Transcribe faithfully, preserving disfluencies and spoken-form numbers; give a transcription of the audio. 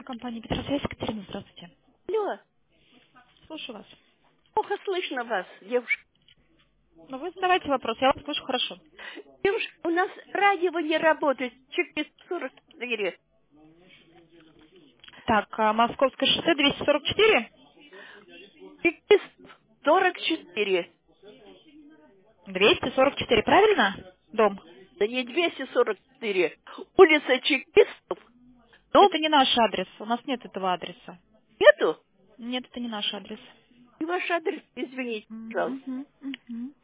Компания Петросвязь, Екатерина, здравствуйте. Алло, Слушаю вас. плохо слышно вас, девушка. Ну, вы задавайте вопрос, я вас слышу хорошо. Девушка, у нас радио не работает. Через сорок четыре. Так, а, Московское шоссе двести сорок четыре? Через сорок четыре. двести сорок четыре, правильно? Дом. Да не двести сорок четыре. Улица Чекистов. Дом Это не наш адрес, у нас нет этого адреса. нету. Нет, это не наш адрес. И ваш адрес, извините, пожалуйста. Мгм, мгм.